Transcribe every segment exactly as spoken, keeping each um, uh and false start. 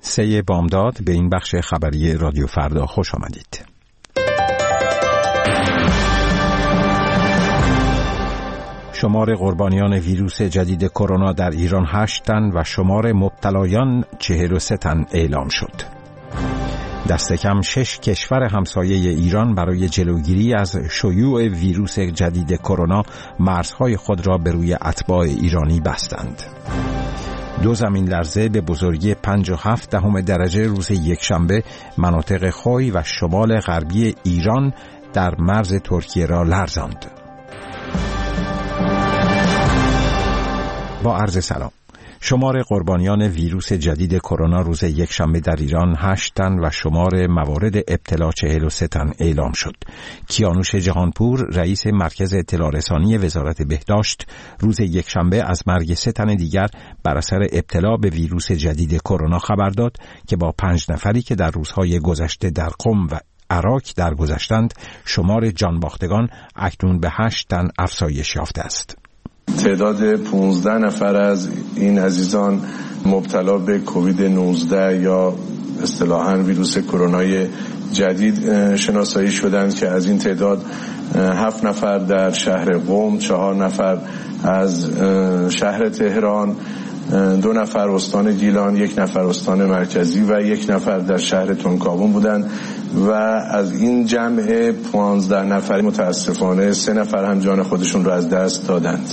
سه بامداد به این بخش خبری رادیو فردا خوش آمدید. شمار قربانیان ویروس جدید کرونا در ایران هشت تن و شمار مبتلایان چهل و سه تن اعلام شد. دست کم شش کشور همسایه ایران برای جلوگیری از شیوع ویروس جدید کرونا مرزهای خود را به روی اتباع ایرانی بستند. دو زمین لرزه به بزرگی پنج و هفت دهم درجه روز یکشنبه مناطق خوی و شمال غربی ایران در مرز ترکیه را لرزاند. با عرض سلام. شمار قربانیان ویروس جدید کرونا روز یکشنبه در ایران هشت تن و شمار موارد ابتلا چهل و سه تن اعلام شد. کیانوش جهانپور رئیس مرکز اطلاع رسانی وزارت بهداشت روز یکشنبه از مرگ سه تن دیگر بر اثر ابتلا به ویروس جدید کرونا خبر داد که با پنج نفری که در روزهای گذشته در قم و عراق درگذشتند شمار جانباختگان اکنون به هشت تن افزایش یافته است. تعداد پانزده نفر از این عزیزان مبتلا به کووید نوزده یا اصطلاحاً ویروس کرونای جدید شناسایی شدند که از این تعداد هفت نفر در شهر قم، چهار نفر از شهر تهران، دو نفر استان گیلان، یک نفر استان مرکزی و یک نفر در شهر تونکابون بودند و از این جمع پانزده نفر متاسفانه سه نفر هم جان خودشون را از دست دادند.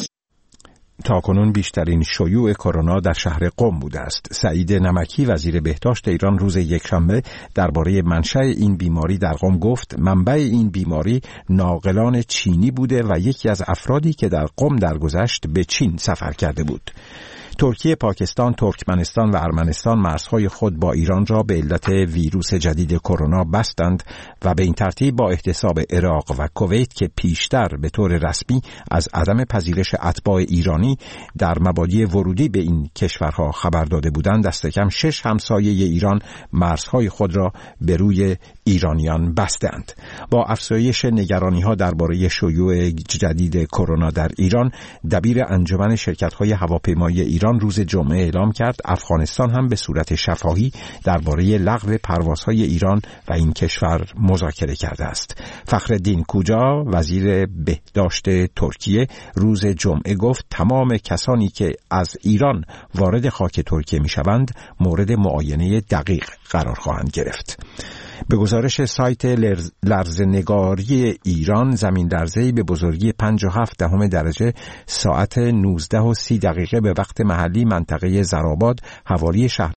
تاکنون بیشترین شیوع کرونا در شهر قم بوده است. سعید نمکی وزیر بهداشت ایران روز یکشنبه درباره منشأ این بیماری در قم گفت منبع این بیماری ناقلان چینی بوده و یکی از افرادی که در قم درگذشت به چین سفر کرده بود. ترکیه، پاکستان، ترکمنستان و ارمنستان مرزهای خود با ایران را به علت ویروس جدید کرونا بستند و به این ترتیب با احتساب عراق و کویت که پیشتر به طور رسمی از عدم پذیرش اتباع ایرانی در مبادی ورودی به این کشورها خبر داده بودند، دست کم شش همسایه ایران مرزهای خود را به روی ایرانیان بستند. با افزایش نگرانی‌ها درباره شیوع جدید کرونا در ایران، دبیر انجمن شرکت‌های هواپیمایی ایران روز جمعه اعلام کرد افغانستان هم به صورت شفاهی درباره لغو پروازهای ایران و این کشور مذاکره کرده است. فخرالدین کوجا وزیر بهداشت ترکیه روز جمعه گفت تمام کسانی که از ایران وارد خاک ترکیه می‌شوند مورد معاینه دقیق قرار خواهند گرفت. به گزارش سایت لرزه‌نگاری ایران، زمین لرزه‌ای به بزرگی پنج و هفت دهم درجه ساعت نوزده و سی دقیقه به وقت محلی منطقه زرآباد حوالی شهر